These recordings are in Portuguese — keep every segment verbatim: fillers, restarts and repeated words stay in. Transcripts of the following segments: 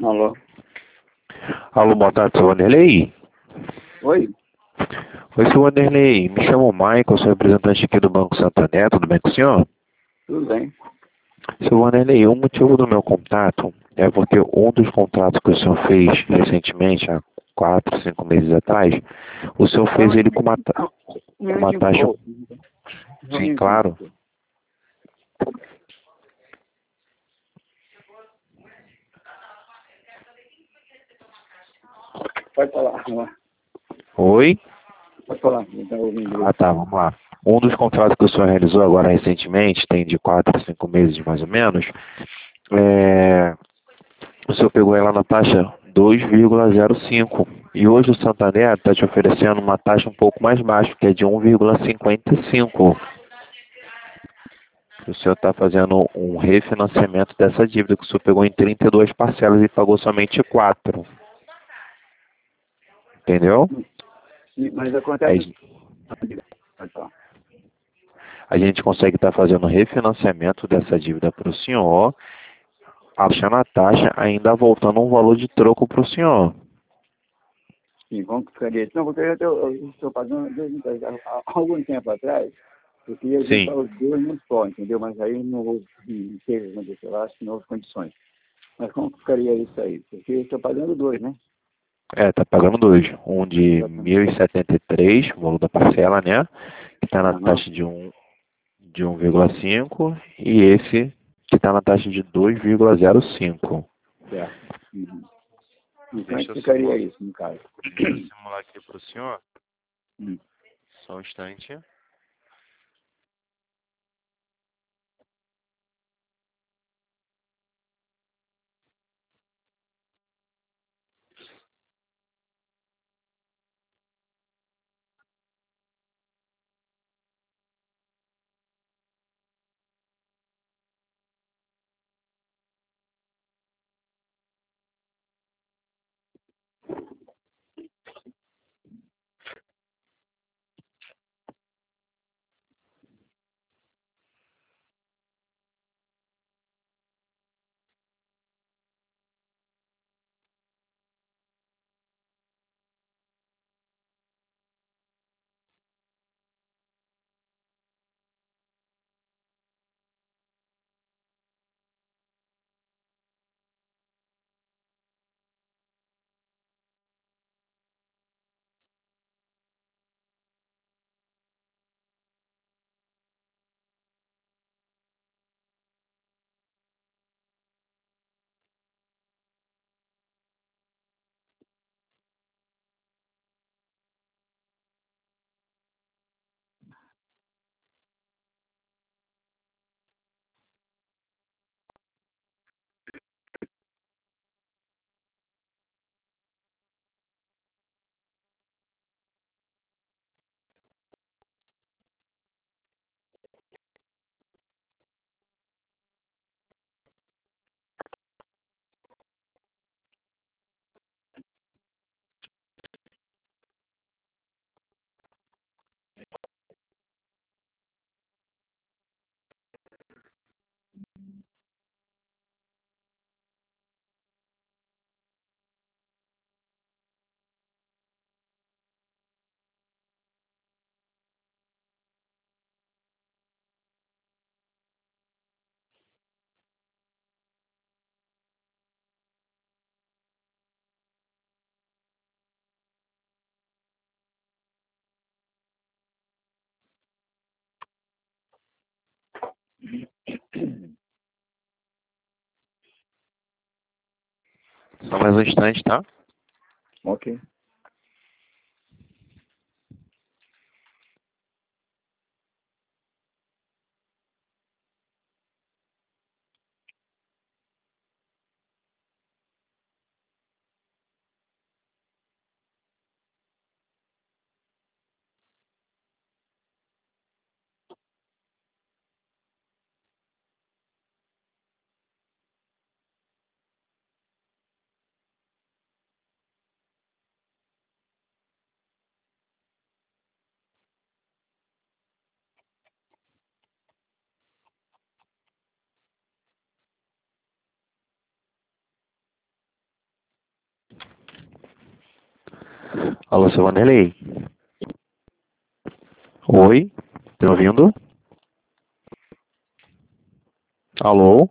Alô? Alô, boa tarde, seu Vanderlei? Oi? Oi, seu Vanderlei. Me chamo Michael, sou representante aqui do Banco Santander, tudo bem com o senhor? Tudo bem? Seu Vanderlei, o motivo do meu contato é porque um dos contratos que o senhor fez recentemente, há quatro, cinco meses atrás, o senhor Só fez um ele com uma, ta- um com uma minutinho, por taxa... favor. Só um Sim, minutinho. claro. Pode falar. Vamos lá. Oi? Pode falar. Não está ouvindo Ah, direito. tá, vamos lá. Um dos contratos que o senhor realizou agora recentemente, tem de quatro a cinco meses mais ou menos, é... o senhor pegou ela na taxa dois vírgula zero cinco. E hoje o Santander está te oferecendo uma taxa um pouco mais baixa, que é de um vírgula cinquenta e cinco. O senhor está fazendo um refinanciamento dessa dívida que o senhor pegou em trinta e duas parcelas e pagou somente quatro. Entendeu? Sim, mas Aí acontece... Pode falar. a gente consegue estar fazendo refinanciamento dessa dívida para o senhor, achando a taxa, ainda voltando um valor de troco para o senhor. Sim, como que ficaria? Não, porque eu estou eu estou pagando dois, há há algum tempo atrás, eu queria vir Sim. para os dois num só, entendeu? Mas aí não houve, não teve, não sei lá, acho que não houve condições. Mas como que ficaria isso aí? Porque eu estou pagando dois, né? É, tá pagando dois. Um de Exatamente. mil e setenta e três, o valor da parcela, né? Que está na Aham. taxa de um de um vírgula cinco e esse que está na taxa de dois vírgula zero cinco. Certo. Uhum. E como é Deixa que eu ficaria simular, isso, no caso? deixa eu simular aqui para o senhor. Hum. Só um instante. Só mais um instante, tá? Ok. Alô, seu Vanderlei? Oi? Tá me ouvindo? Alô?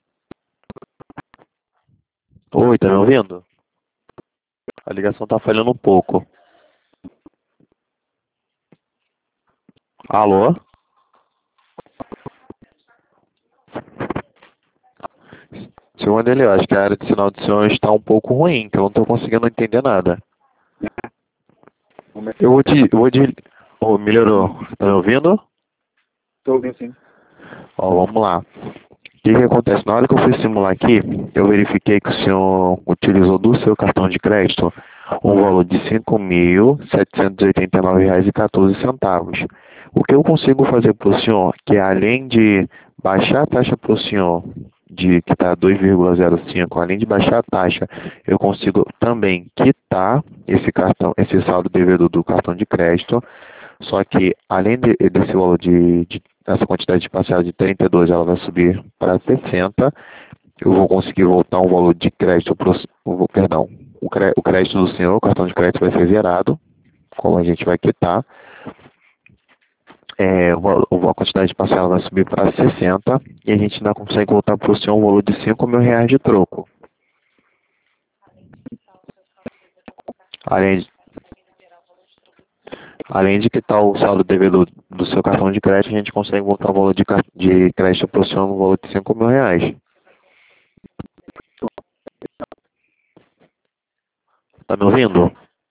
Oi, tá me ouvindo? A ligação tá falhando um pouco. Alô? Seu Vanderlei, eu acho que a área de sinal do senhor está um pouco ruim, que eu não tô conseguindo entender nada. Eu vou te... Eu vou te... Oh, melhorou. Tá me ouvindo? Estou ouvindo sim. Ó, vamos lá. O que que acontece? Na hora que eu fui simular aqui, eu verifiquei que o senhor utilizou do seu cartão de crédito um valor de cinco mil setecentos e oitenta e nove reais e quatorze centavos. O que eu consigo fazer para o senhor, que é além de baixar a taxa para o senhor, de que está dois vírgula zero cinco, além de baixar a taxa, eu consigo também quitar esse cartão, esse saldo devedor do cartão de crédito. Só que além de, desse valor de, de essa quantidade de parcela de trinta e dois, ela vai subir para sessenta. Eu vou conseguir voltar um valor de crédito pro, o- perdão, o, cre, o crédito do senhor, o cartão de crédito vai ser zerado, como a gente vai quitar. É, o valo- a quantidade de parcela vai subir para sessenta e a gente ainda consegue voltar para o senhor um valor de cinco mil reais de troco. Além de, além de quitar o saldo devedor do seu cartão de crédito, a gente consegue voltar o valor de, car- de crédito para o senhor no valor de cinco mil reais. Tá me ouvindo?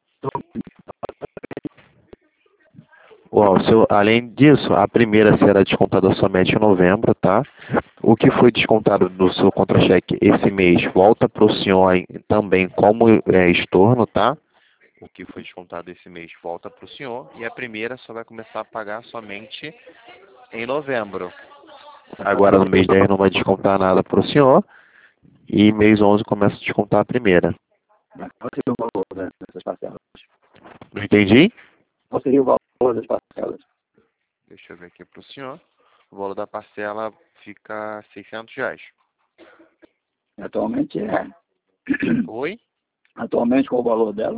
Ó, seu, além disso, a primeira será descontada somente em novembro, tá? O que foi descontado do seu contra-cheque esse mês volta para o senhor aí também como é, estorno, tá? O que foi descontado esse mês volta para o senhor e a primeira só vai começar a pagar somente em novembro. Agora no mês dez não vai descontar nada para o senhor e mês onze começa a descontar a primeira. Qual seria o valor né, dessas parcelas? Não entendi? Qual seria o valor das parcelas? Deixa eu ver aqui para o senhor. O valor da parcela fica seiscentos reais. Atualmente é. Oi? Atualmente qual o valor dela?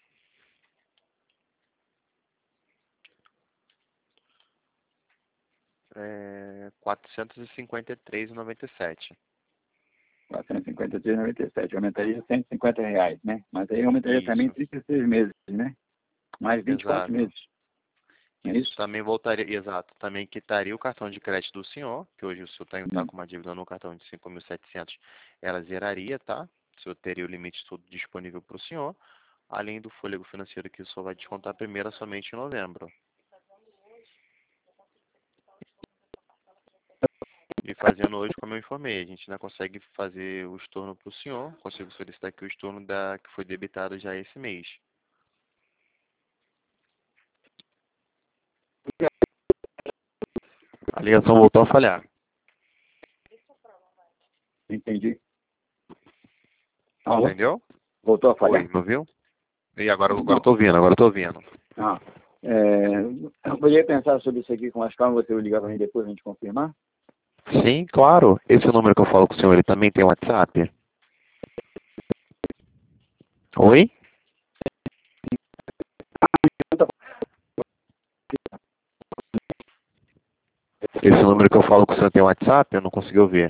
É quatrocentos e cinquenta e três reais e noventa e sete centavos. quatrocentos e cinquenta e três reais e noventa e sete centavos. Aumentaria cento e cinquenta reais, né? Mas aí aumentaria também Isso, trinta e seis meses, né? Mais vinte e quatro exato. meses. É isso? Também voltaria, exato, também quitaria o cartão de crédito do senhor, que hoje o senhor está Hum. com uma dívida no cartão de cinco mil e setecentos, ela zeraria, tá? O senhor teria o limite todo disponível para o senhor, além do fôlego financeiro que o senhor vai descontar primeiro somente em novembro. E fazendo hoje, como eu informei, a gente ainda consegue fazer o estorno para o senhor, consigo solicitar aqui o estorno da, que foi debitado já esse mês. A ligação voltou a falhar. Entendi. Alô? Entendeu? Voltou a falhar? Oi, não viu? E agora, agora Não. tô ouvindo, agora tô ouvindo. Ah, é, eu poderia pensar sobre isso aqui com mais calma, você ligar para mim depois a gente confirmar? Sim, claro. Esse número que eu falo com o senhor, ele também tem WhatsApp? Oi? Esse número que eu falo com o senhor tem WhatsApp? Eu não consegui ouvir.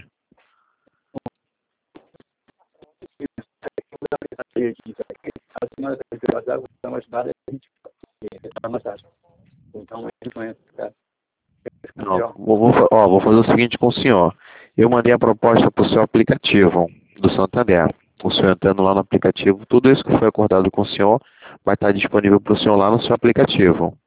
A senhora vai ter WhatsApp, então mais tarde a gente vai mais tarde. Então a gente conhece, cara. Não, vou, vou, fa- ó, vou fazer o seguinte com o senhor. Eu mandei a proposta para o seu aplicativo do Santander. O senhor entrando lá no aplicativo, tudo isso que foi acordado com o senhor vai estar disponível para o senhor lá no seu aplicativo.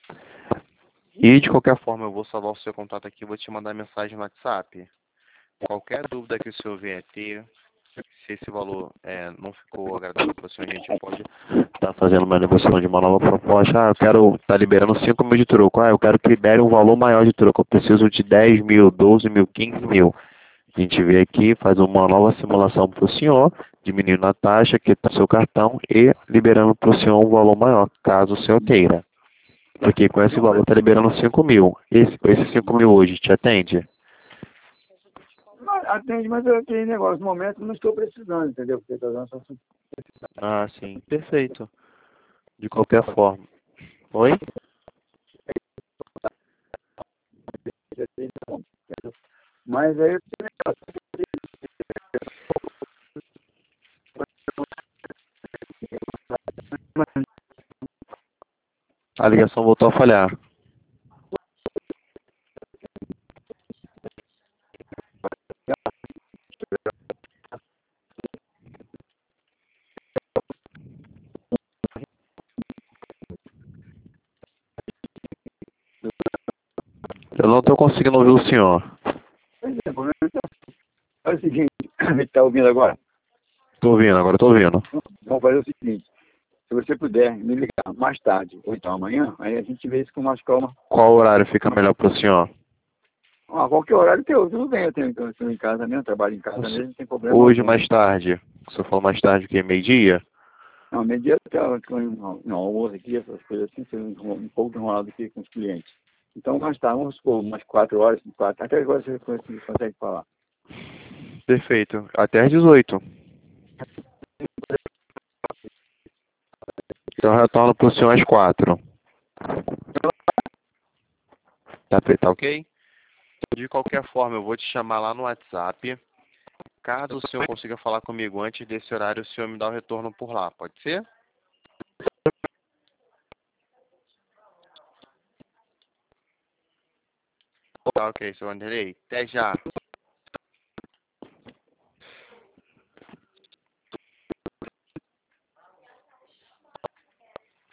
E de qualquer forma, eu vou salvar o seu contato aqui e vou te mandar mensagem no WhatsApp. Qualquer dúvida que o senhor vier ter, se esse valor é, não ficou agradável para o senhor, a gente pode estar fazendo uma negociação de uma nova proposta. Ah, eu quero estar liberando cinco mil de troco. Ah, eu quero que libere um valor maior de troco. Eu preciso de dez mil, doze mil, quinze mil. A gente vê aqui, faz uma nova simulação para o senhor, diminuindo a taxa que está no seu cartão e liberando para o senhor um valor maior, caso o senhor queira. Porque com esse valor está liberando cinco mil. Esse, esse cinco mil hoje te atende? Mas atende, mas eu tenho negócio. No momento não estou precisando, entendeu? Porque estou dando só Ah, sim. Perfeito. De qualquer forma. Oi? Mas aí eu A ligação voltou a falhar. Eu não estou conseguindo ouvir o senhor. Por exemplo, é o seguinte, ele está ouvindo agora? Estou ouvindo, agora estou ouvindo. Vamos fazer o seguinte, se você puder me ligar mais tarde, ou então amanhã, aí a gente vê isso com mais calma. Qual horário fica melhor para o senhor? Ah, qualquer horário teu, tudo bem, eu tenho, eu tenho em casa mesmo, trabalho em casa mesmo, não tem problema. Hoje, algum. mais tarde. O senhor falou mais tarde que meio-dia? Não, meio-dia eu tenho um almoço aqui, essas coisas assim, um, um pouco enrolado aqui com os clientes. Então, mais tarde, vamos supor, umas quatro horas, quatro, até agora você consegue, consegue falar. Perfeito. Até às dezoito. Então eu retorno para o senhor às quatro. Tá, tá ok? De qualquer forma, eu vou te chamar lá no WhatsApp. Caso o senhor consiga falar comigo antes desse horário, o senhor me dá o retorno por lá. Pode ser? Tá ok, senhor Anderlei. Até já.